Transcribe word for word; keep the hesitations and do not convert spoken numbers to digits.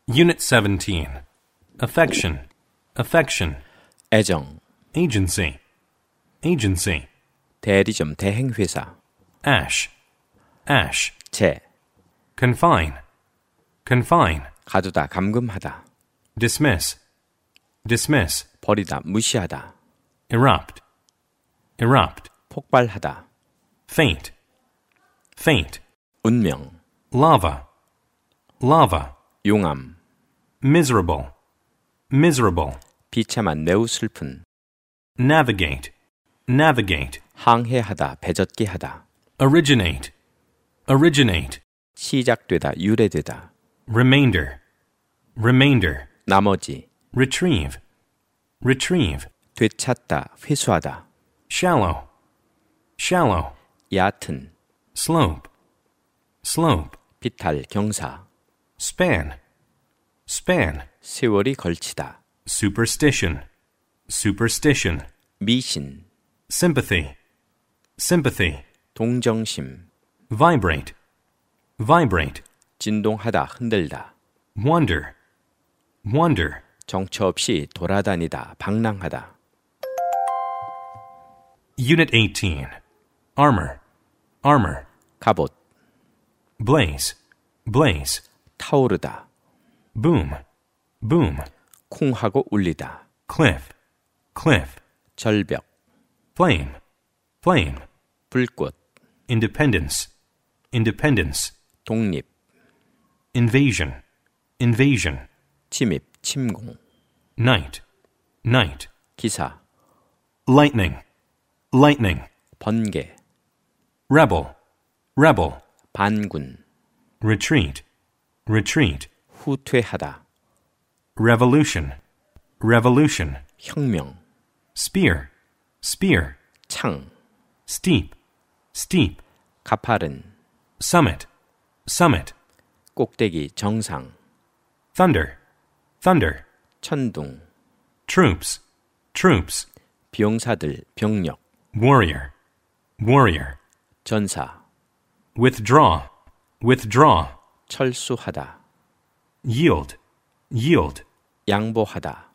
Unit seventeen. Affection, affection. 애정, Agency, agency. 대리점, 대행회사, Ash, ash. 재, Confine, confine. 가두다, 감금하다, Dismiss, dismiss. 버리다, 무시하다, Erupt, erupt. 폭발하다, Faint, faint. 운명, Lava, lava. 용암, Miserable, miserable. 비참한, 매우 슬픈, Navigate, navigate. 항해하다, 배젓기 하다, Originate, originate. 시작되다, 유래되다, Remainder, remainder. 나머지, Retrieve, retrieve. 되찾다, 회수하다, Shallow, shallow. 얕은, Slope, slope. 비탈, 경사, Span, span. 세월이 걸치다, Superstition, superstition. 미신, Sympathy, sympathy. 동정심, Vibrate, vibrate. 진동하다, 흔들다, Wonder, wonder. 정처 없이 돌아다니다, 방랑하다, Unit eighteen. Armor, armor. 갑옷, Blaze, blaze. 타오르다, Boom, boom. 쿵하고 울리다, Cliff, cliff. 절벽, Flame, flame. 불꽃, Independence, independence. 독립, Invasion, invasion. 침입, 침공, Night, night. 기사, Lightning, lightning. 번개, Rebel, rebel. 반군, Retreat, retreat. 후퇴하다, Revolution, revolution. 혁명, Spear, spear. 창, Steep, steep. 가파른, Summit, summit. 꼭대기, 정상, Thunder, thunder. 천둥, Troops, troops. 병사들, 병력, Warrior, warrior. 전사, Withdraw, withdraw. 철수하다, Yield, yield. 양보하다,